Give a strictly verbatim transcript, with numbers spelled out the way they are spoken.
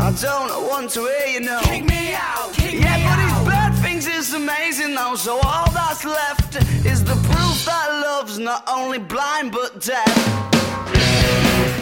I don't want to hear you know. Kick me out, kick Yeah, me but his out. bird thinks it's amazing though. So all that's left is the proof that love's not only blind but deaf.